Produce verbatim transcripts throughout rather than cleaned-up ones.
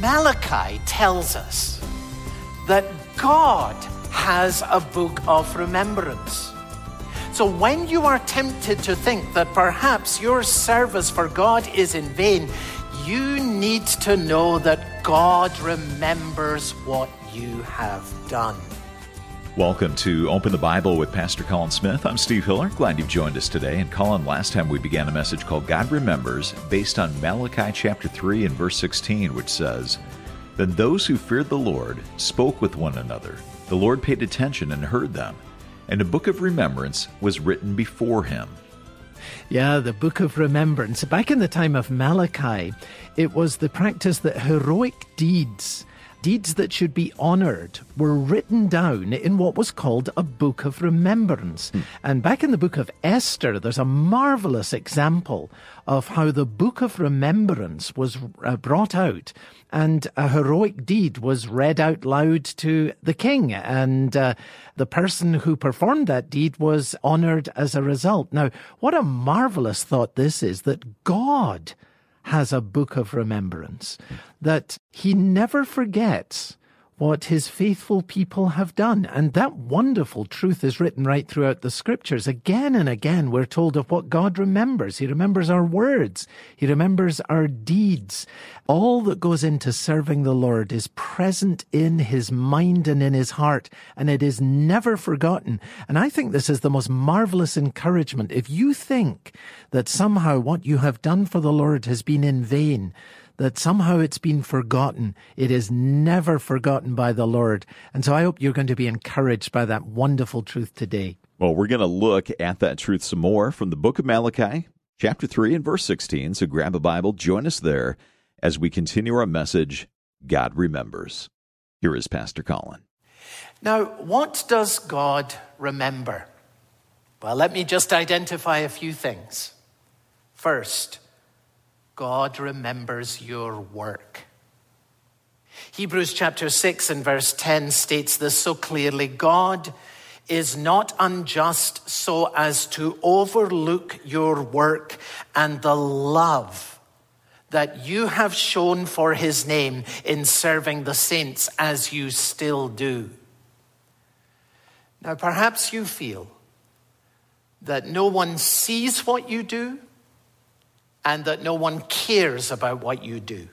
Malachi tells us that God has a book of remembrance. So when you are tempted to think that perhaps your service for God is in vain, you need to know that God remembers what you have done. Welcome to Open the Bible with Pastor Colin Smith. I'm Steve Hiller. Glad you've joined us today. And Colin, last time we began a message called God Remembers, based on Malachi chapter three and verse sixteen, which says, "Then those who feared the Lord spoke with one another. The Lord paid attention and heard them, and a book of remembrance was written before him." Yeah, the Book of Remembrance. Back in the time of Malachi, it was the practice that heroic deeds, deeds that should be honored, were written down in what was called a Book of Remembrance. Hmm. And back in the book of Esther, there's a marvelous example of how the Book of Remembrance was uh, brought out, and a heroic deed was read out loud to the king, and uh, the person who performed that deed was honored as a result. Now, what a marvelous thought this is, that God has a book of remembrance, that he never forgets what his faithful people have done. And that wonderful truth is written right throughout the scriptures. Again and again, we're told of what God remembers. He remembers our words. He remembers our deeds. All that goes into serving the Lord is present in his mind and in his heart, and it is never forgotten. And I think this is the most marvelous encouragement. If you think that somehow what you have done for the Lord has been in vain, that somehow it's been forgotten, it is never forgotten by the Lord. And so I hope you're going to be encouraged by that wonderful truth today. Well, we're going to look at that truth some more from the book of Malachi, chapter three and verse sixteen. So grab a Bible, join us there as we continue our message, God Remembers. Here is Pastor Colin. Now, what does God remember? Well, let me just identify a few things. First, God remembers your work. Hebrews chapter six and verse ten states this so clearly: God is not unjust so as to overlook your work and the love that you have shown for his name in serving the saints as you still do. Now, perhaps you feel that no one sees what you do, and that no one cares about what you do.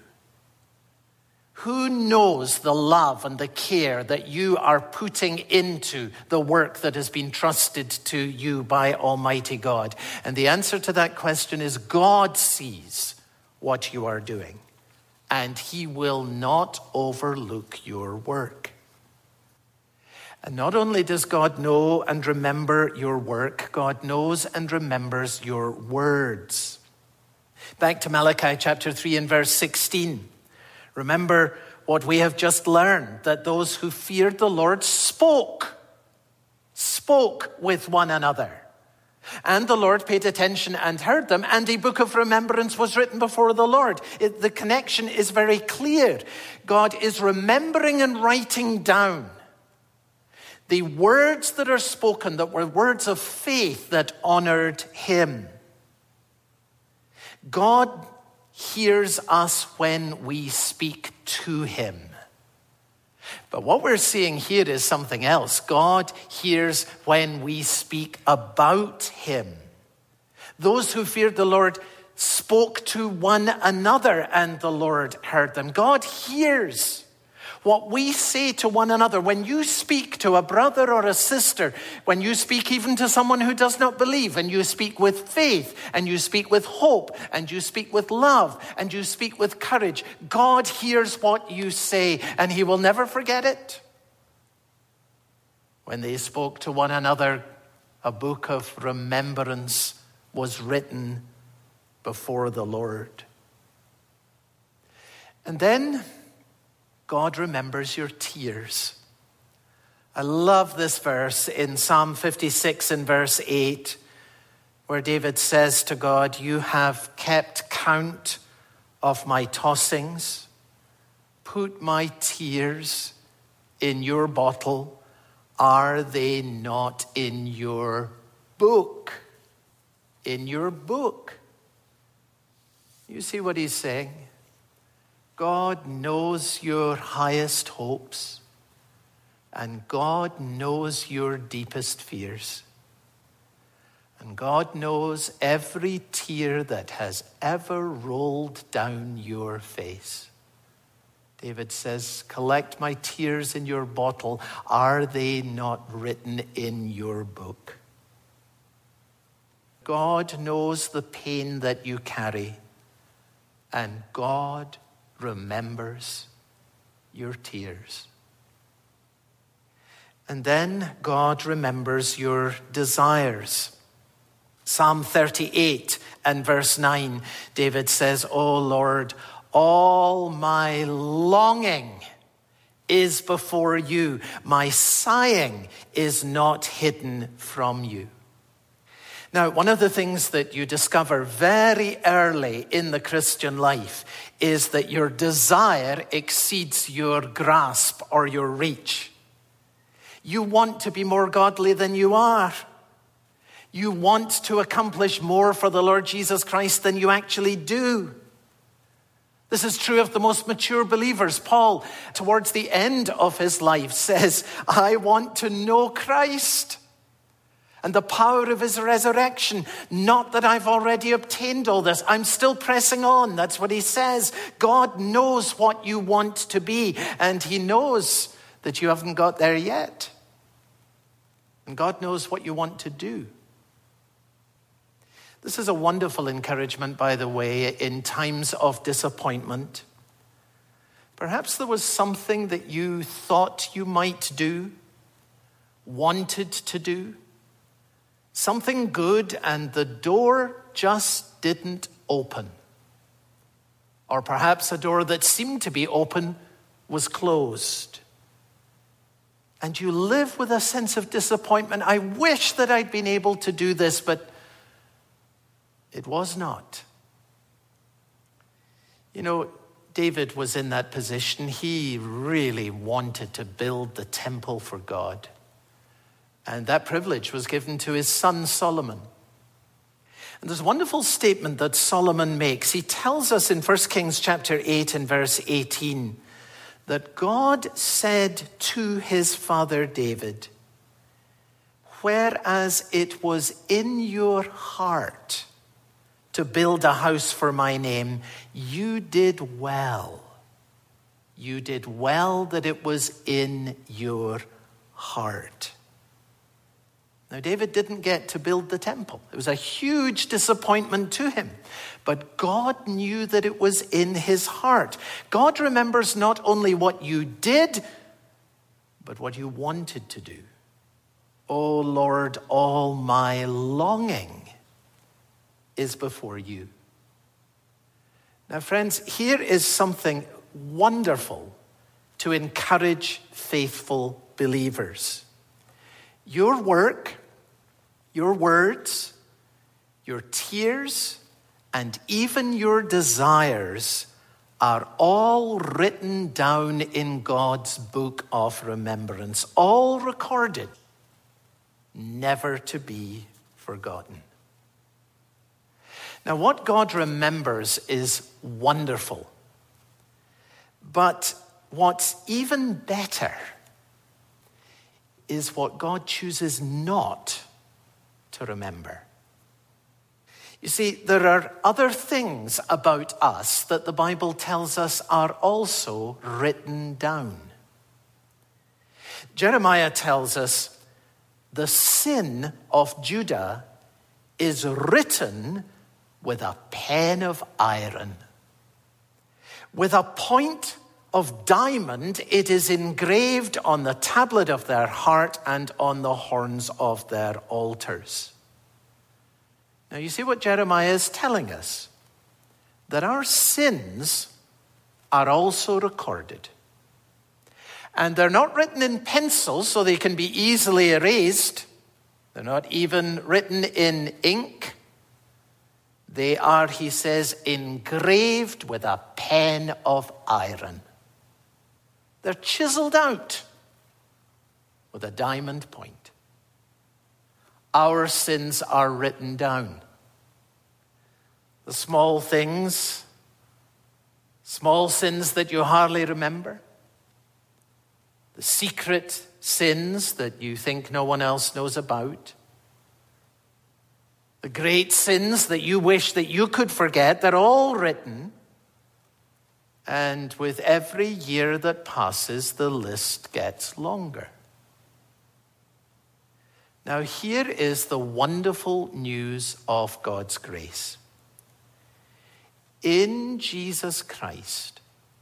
Who knows the love and the care that you are putting into the work that has been trusted to you by Almighty God? And the answer to that question is God sees what you are doing, and he will not overlook your work. And not only does God know and remember your work, God knows and remembers your words. Back to Malachi chapter three and verse sixteen. Remember what we have just learned, that those who feared the Lord spoke, spoke with one another. And the Lord paid attention and heard them, and a book of remembrance was written before the Lord. It, the connection is very clear. God is remembering and writing down the words that are spoken, that were words of faith that honored him. God hears us when we speak to him. But what we're seeing here is something else. God hears when we speak about him. Those who feared the Lord spoke to one another, and the Lord heard them. God hears what we say to one another. When you speak to a brother or a sister, when you speak even to someone who does not believe, and you speak with faith, and you speak with hope, and you speak with love, and you speak with courage, God hears what you say, and he will never forget it. When they spoke to one another, a book of remembrance was written before the Lord. And then God remembers your tears. I love this verse in Psalm fifty-six and verse eight, where David says to God, "You have kept count of my tossings. Put my tears in your bottle. Are they not in your book?" In your book. You see what he's saying? God knows your highest hopes, and God knows your deepest fears. And God knows every tear that has ever rolled down your face. David says, collect my tears in your bottle. Are they not written in your book? God knows the pain that you carry, and God remembers your tears. And then God remembers your desires. Psalm thirty-eight and verse nine, David says, O Lord, all my longing is before you. My sighing is not hidden from you. Now, one of the things that you discover very early in the Christian life is that your desire exceeds your grasp or your reach. You want to be more godly than you are. You want to accomplish more for the Lord Jesus Christ than you actually do. This is true of the most mature believers. Paul, towards the end of his life, says, I want to know Christ and the power of his resurrection. Not that I've already obtained all this. I'm still pressing on. That's what he says. God knows what you want to be, and he knows that you haven't got there yet. And God knows what you want to do. This is a wonderful encouragement, by the way, in times of disappointment. Perhaps there was something that you thought you might do, wanted to do, something good, and the door just didn't open. Or perhaps a door that seemed to be open was closed. And you live with a sense of disappointment. I wish that I'd been able to do this, but it was not. You know, David was in that position. He really wanted to build the temple for God. And that privilege was given to his son Solomon. And there's a wonderful statement that Solomon makes. He tells us in First Kings chapter eight and verse eighteen that God said to his father David, whereas it was in your heart to build a house for my name, you did well. You did well that it was in your heart. Now, David didn't get to build the temple. It was a huge disappointment to him. But God knew that it was in his heart. God remembers not only what you did, but what you wanted to do. O Lord, all my longing is before you. Now, friends, here is something wonderful to encourage faithful believers. Your work, your words, your tears, and even your desires are all written down in God's book of remembrance, all recorded, never to be forgotten. Now, what God remembers is wonderful. But what's even better is what God chooses not to remember. You see, there are other things about us that the Bible tells us are also written down. Jeremiah tells us the sin of Judah is written with a pen of iron. With a point of diamond, it is engraved on the tablet of their heart and on the horns of their altars. Now, you see what Jeremiah is telling us? That our sins are also recorded. And they're not written in pencil so they can be easily erased. They're not even written in ink. They are, he says, engraved with a pen of iron. They're chiseled out with a diamond point. Our sins are written down. The small things, Small sins that you hardly remember. The secret sins that you think no one else knows about. The great sins that you wish that you could forget, they're all written. And with every year that passes, the list gets longer. Now, here is the wonderful news of God's grace. In Jesus Christ,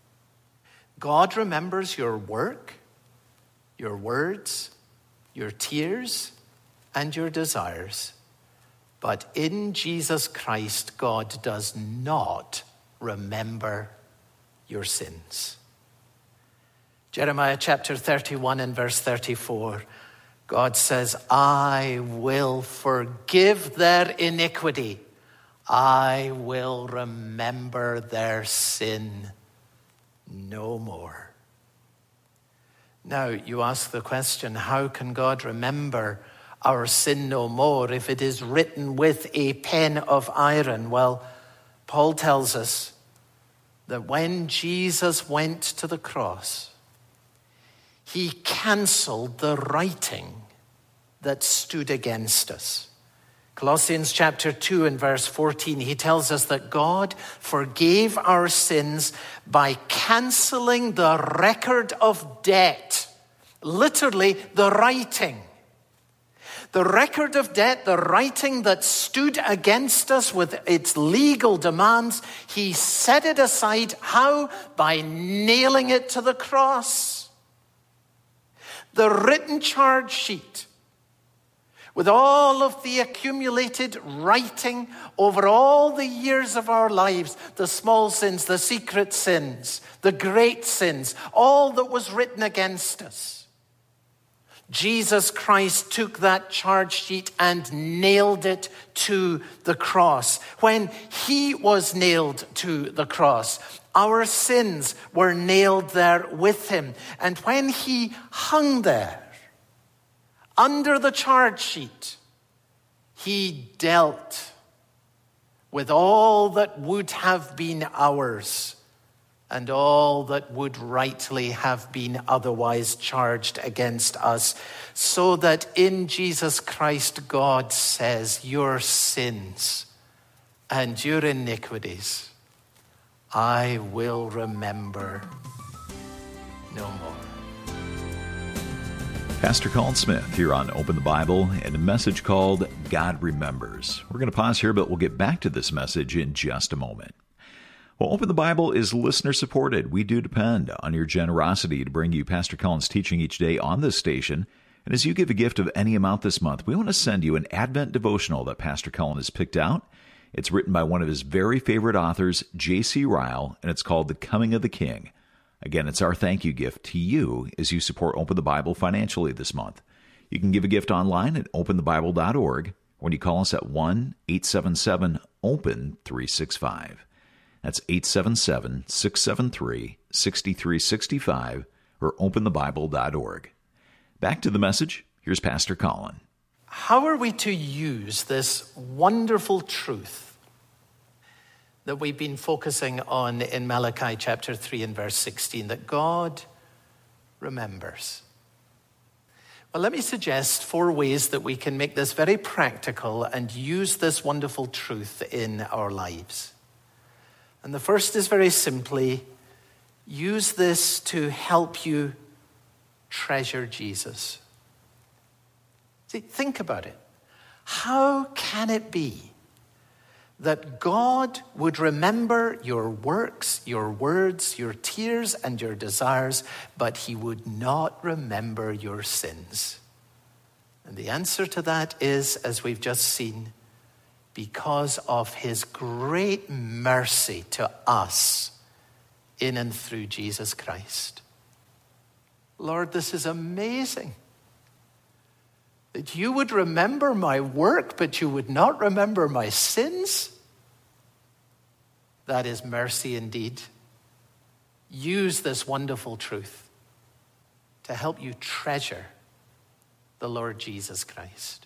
God remembers your work, your words, your tears, and your desires. But in Jesus Christ, God does not remember your sins. Jeremiah chapter thirty-one and verse thirty-four, God says, I will forgive their iniquity. I will remember their sin no more. Now, you ask the question, how can God remember our sin no more if it is written with a pen of iron? Well, Paul tells us that when Jesus went to the cross, he canceled the writing that stood against us. Colossians chapter two and verse fourteen, he tells us that God forgave our sins by canceling the record of debt. Literally, the writing. The record of debt, the writing that stood against us with its legal demands, he set it aside. How? By nailing it to the cross. The written charge sheet, with all of the accumulated writing over all the years of our lives, the small sins, the secret sins, the great sins, all that was written against us. Jesus Christ took that charge sheet and nailed it to the cross. When he was nailed to the cross, our sins were nailed there with him. And when he hung there, under the charge sheet, he dealt with all that would have been ours and all that would rightly have been otherwise charged against us, so that in Jesus Christ, God says, your sins and your iniquities I will remember no more. Pastor Colin Smith here on Open the Bible and a message called God Remembers. We're going to pause here, but we'll get back to this message in just a moment. Well, Open the Bible is listener supported. We do depend on your generosity to bring you Pastor Colin's teaching each day on this station. And as you give a gift of any amount this month, we want to send you an Advent devotional that Pastor Colin has picked out. It's written by one of his very favorite authors, J C Ryle, and it's called The Coming of the King. Again, it's our thank you gift to you as you support Open the Bible financially this month. You can give a gift online at open the bible dot org when you call us at one eight seven seven open three six five. That's eight seven seven, six seven three, six three six five or open the bible dot org. Back to the message. Here's Pastor Colin. How are we to use this wonderful truth that we've been focusing on in Malachi chapter three and verse sixteen, that God remembers? Well, let me suggest four ways that we can make this very practical and use this wonderful truth in our lives. And the first is very simply, use this to help you treasure Jesus. See, think about it. How can it be that God would remember your works, your words, your tears, and your desires, but he would not remember your sins? And the answer to that is, as we've just seen, because of his great mercy to us in and through Jesus Christ. Lord, this is amazing. That you would remember my work, but you would not remember my sins. That is mercy indeed. Use this wonderful truth to help you treasure the Lord Jesus Christ.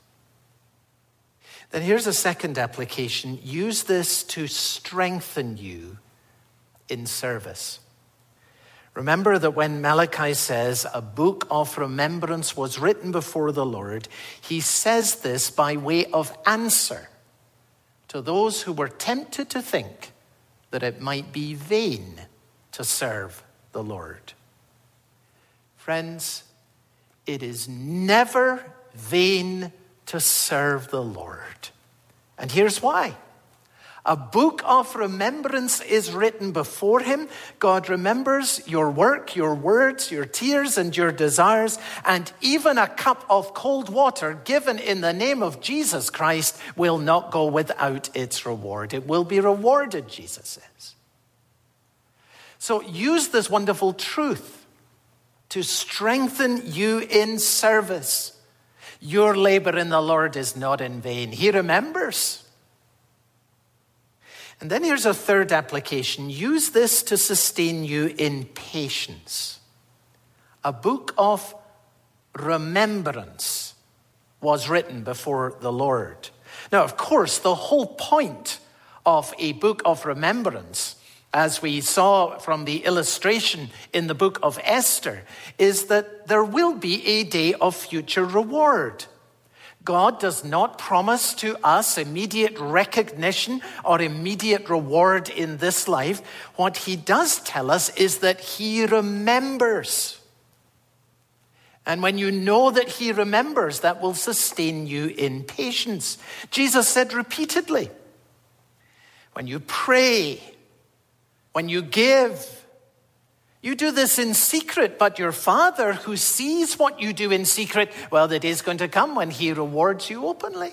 Then here's a second application. Use this to strengthen you in service. Remember that when Malachi says a book of remembrance was written before the Lord, he says this by way of answer to those who were tempted to think that it might be vain to serve the Lord. Friends, it is never vain to serve the Lord. And here's why. A book of remembrance is written before him. God remembers your work, your words, your tears, and your desires. And even a cup of cold water given in the name of Jesus Christ will not go without its reward. It will be rewarded, Jesus says. So use this wonderful truth to strengthen you in service. Your labor in the Lord is not in vain. He remembers. And then here's a third application. Use this to sustain you in patience. A book of remembrance was written before the Lord. Now, of course, the whole point of a book of remembrance, as we saw from the illustration in the book of Esther, is that there will be a day of future reward. God does not promise to us immediate recognition or immediate reward in this life. What he does tell us is that he remembers. And when you know that he remembers, that will sustain you in patience. Jesus said repeatedly, when you pray, when you give, you do this in secret, but your Father who sees what you do in secret, well, the day is going to come when he rewards you openly.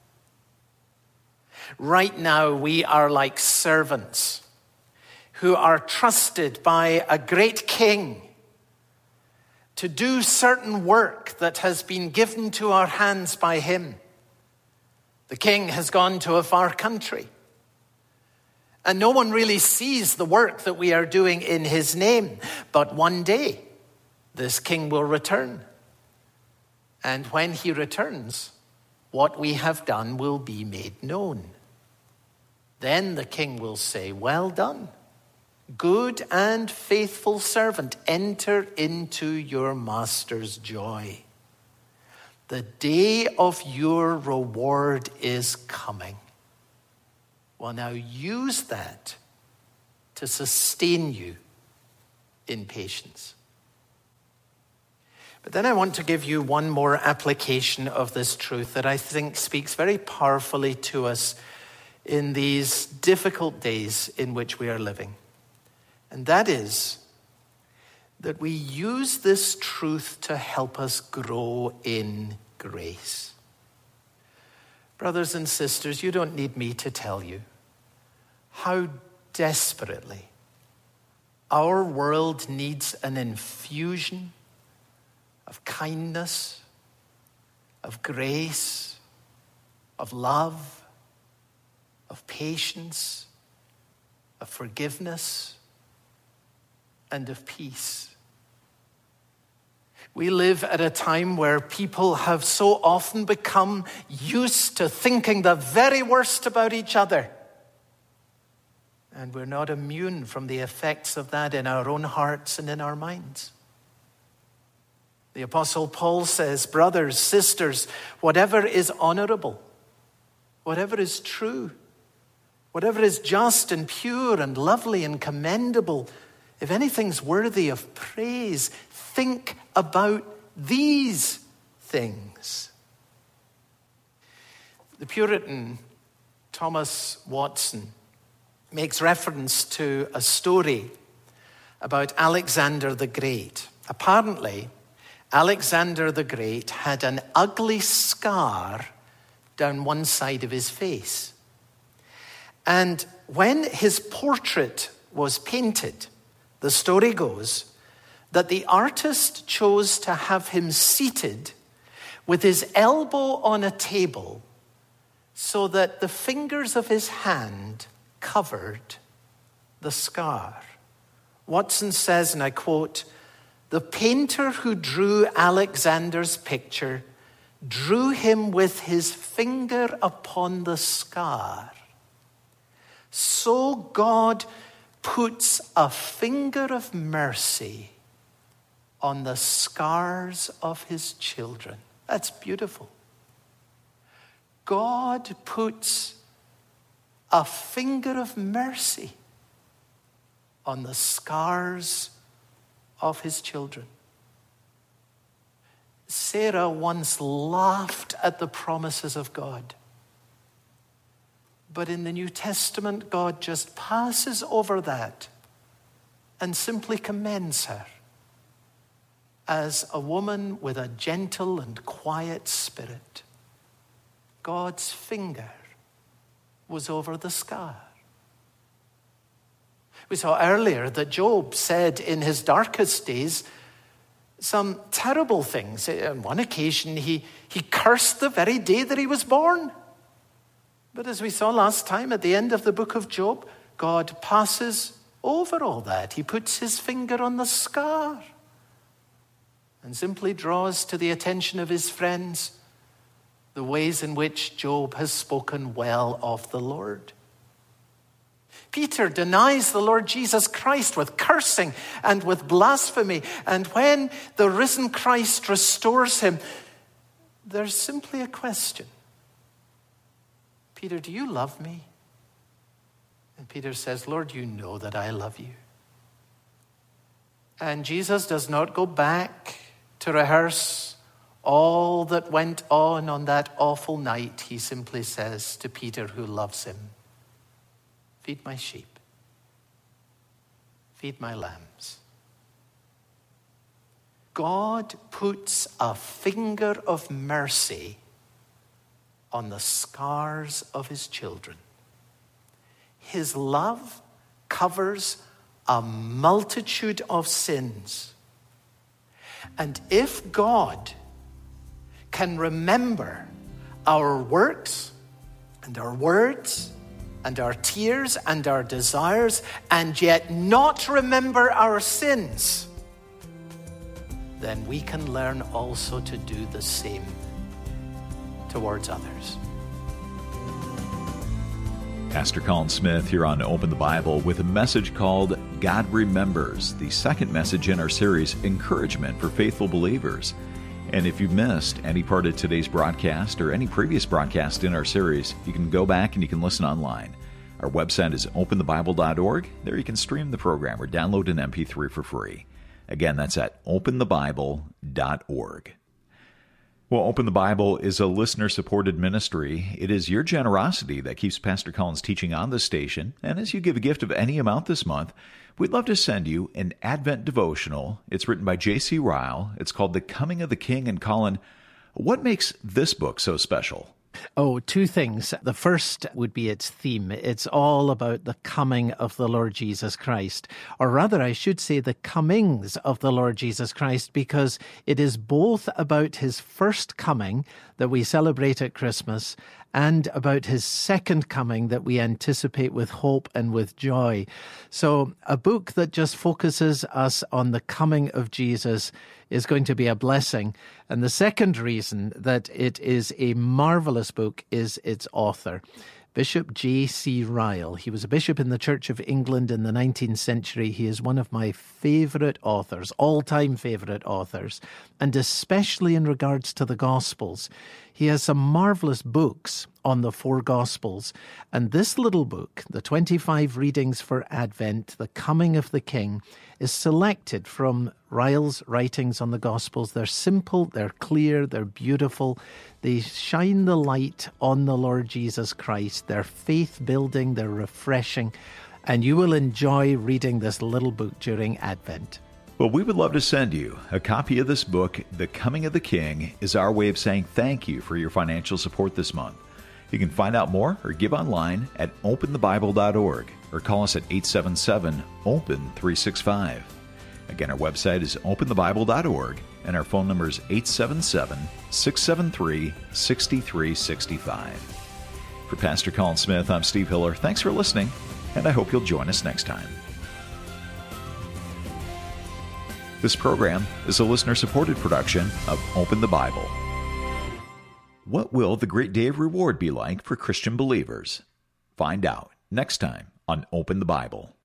Right now, we are like servants who are trusted by a great king to do certain work that has been given to our hands by him. The king has gone to a far country. And no one really sees the work that we are doing in his name. But one day, this king will return. And when he returns, what we have done will be made known. Then the king will say, well done, good and faithful servant, enter into your master's joy. The day of your reward is coming. Well, now use that to sustain you in patience. But then I want to give you one more application of this truth that I think speaks very powerfully to us in these difficult days in which we are living. And that is that we use this truth to help us grow in grace. Brothers and sisters, you don't need me to tell you how desperately our world needs an infusion of kindness, of grace, of love, of patience, of forgiveness, and of peace. We live at a time where people have so often become used to thinking the very worst about each other. And we're not immune from the effects of that in our own hearts and in our minds. The Apostle Paul says, brothers, sisters, whatever is honorable, whatever is true, whatever is just and pure and lovely and commendable, if anything's worthy of praise, think about these things. The Puritan Thomas Watson makes reference to a story about Alexander the Great. Apparently, Alexander the Great had an ugly scar down one side of his face. And when his portrait was painted, the story goes that the artist chose to have him seated with his elbow on a table so that the fingers of his hand covered the scar. Watson says, and I quote, "The painter who drew Alexander's picture drew him with his finger upon the scar. So God puts a finger of mercy on the scars of his children. That's beautiful. God puts a finger of mercy on the scars of his children. Sarah once laughed at the promises of God. But in the New Testament, God just passes over that and simply commends her as a woman with a gentle and quiet spirit. God's finger was over the scar. We saw earlier that Job said in his darkest days some terrible things. On one occasion, he, he cursed the very day that he was born. But as we saw last time at the end of the book of Job, God passes over all that. He puts his finger on the scar and simply draws to the attention of his friends the ways in which Job has spoken well of the Lord. Peter denies the Lord Jesus Christ with cursing and with blasphemy. And when the risen Christ restores him, there's simply a question. Peter, do you love me? And Peter says, Lord, you know that I love you. And Jesus does not go back to rehearse all that went on on that awful night. He simply says to Peter, who loves him, feed my sheep. Feed my lambs. God puts a finger of mercy on the scars of his children. His love covers a multitude of sins. And if God can remember our works and our words and our tears and our desires, and yet not remember our sins, then we can learn also to do the same towards others. Pastor Colin Smith here on Open the Bible with a message called God Remembers, the second message in our series, Encouragement for Faithful Believers. And if you've missed any part of today's broadcast or any previous broadcast in our series, you can go back and you can listen online. Our website is open the bible dot org. There you can stream the program or download an M P three for free. Again, that's at open the bible dot org. Well, Open the Bible is a listener-supported ministry. It is your generosity that keeps Pastor Colin's teaching on this station. And as you give a gift of any amount this month, we'd love to send you an Advent devotional. It's written by J C Ryle. It's called The Coming of the King. And Colin, what makes this book so special? Oh, two things. The first would be its theme. It's all about the coming of the Lord Jesus Christ. Or rather, I should say the comings of the Lord Jesus Christ, because it is both about his first coming that we celebrate at Christmas and about his second coming that we anticipate with hope and with joy. So a book that just focuses us on the coming of Jesus is going to be a blessing. And the second reason that it is a marvelous book is its author, Bishop J C Ryle. He was a bishop in the Church of England in the nineteenth century. He is one of my favorite authors, all-time favorite authors, and especially in regards to the Gospels. He has some marvelous books on the four Gospels. And this little book, the twenty-five Readings for Advent, The Coming of the King, is selected from Ryle's writings on the Gospels. They're simple, they're clear, they're beautiful. They shine the light on the Lord Jesus Christ. They're faith-building, they're refreshing, and you will enjoy reading this little book during Advent. Well, we would love to send you a copy of this book. The Coming of the King is our way of saying thank you for your financial support this month. You can find out more or give online at open the bible dot org or call us at eight seven seven, open three six five. Again, our website is open the bible dot org and our phone number is eight seven seven, six seven three, six three six five. For Pastor Colin Smith, I'm Steve Hiller. Thanks for listening, and I hope you'll join us next time. This program is a listener-supported production of Open the Bible. What will the great day of reward be like for Christian believers? Find out next time on Open the Bible.